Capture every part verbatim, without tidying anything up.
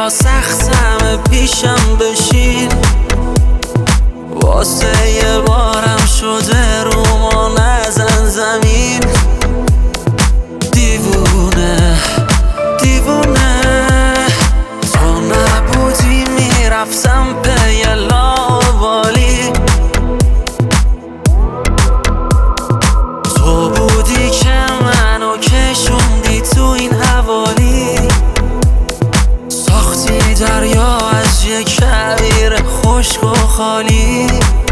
یا سختم پیشم بشین، واسه یه بارم شده رو ما نزن زمین. دیوونه دیوونه تو نبودی میرفتم پی لاوالی، تو بودی که منو کشوندی تو این حوالی. ساختی دریا از یک کویر خشک و خالی.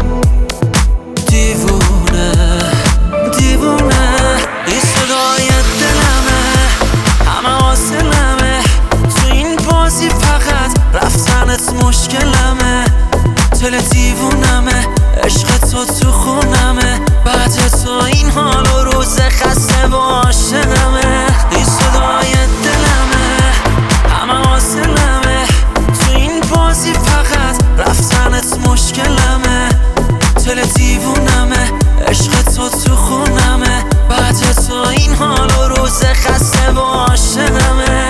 دیوونه دیوونه این صدای دلمه، همه حاصلمه تو این بازی، فقط رفتنت مشکلمه. دل دیوونمه، عشق تو تو خونمه، بعد تو این حال و روز خسته و عاشقمه. این صدای دلمه، همه حاصلمه تو این بازی، فقط رفتنت مشکلمه. دل دیوونمه، عشق تو تو خونمه، بعد تو این حال و روز خسته و عاشقمه.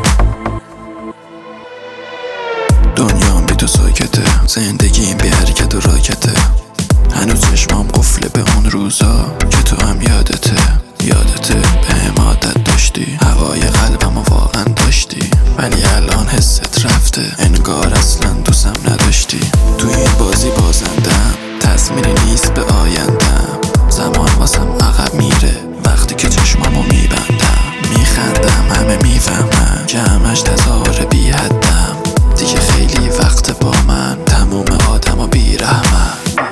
دنیام بی تو ساکته، زندگیم بی حرکت و راکته. هنوز چشمام قفله به اون روزا که تو هم یادته. یادته به عادت داشتی، هوای قلبمو واقعا داشتی، ولی الان حست رفته، انگار اصلا دوستم نداشتی. تو این بازی بازندم، تضمینی نیست به آیندم. زمان واسم عقب میره وقتی که چشمامو میبندم. میخندم همه میفهمن که همش تظاهر بی حدم. دیگه خیلی وقت با من، تموم آدم و بیرحمن.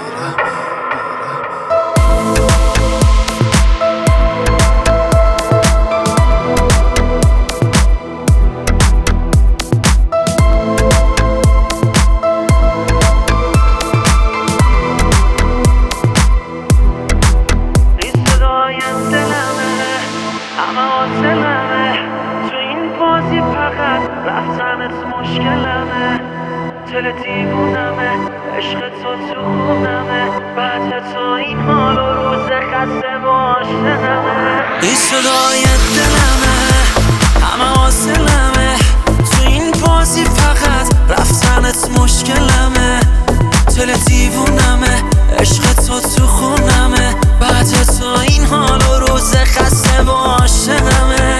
همه حاصلمه تو این بازی، فقط رفتنت مشکلمه. دل دیوونمه، عشق تو تو خونمه، بعد تو این حال و روز خسته و عاشقمه. این صدای دلمه، همه حاصلمه تو این بازی، فقط رفتنت مشکلمه. دل دیوونمه، عشق تو تو خونمه، بعد تو این حال و روز خسته و عاشقمه.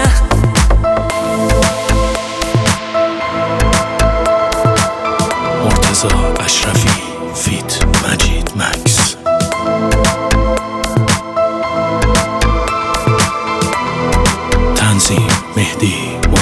مرتضی اشرفی فیت مجید مکس. تنظیم مهدی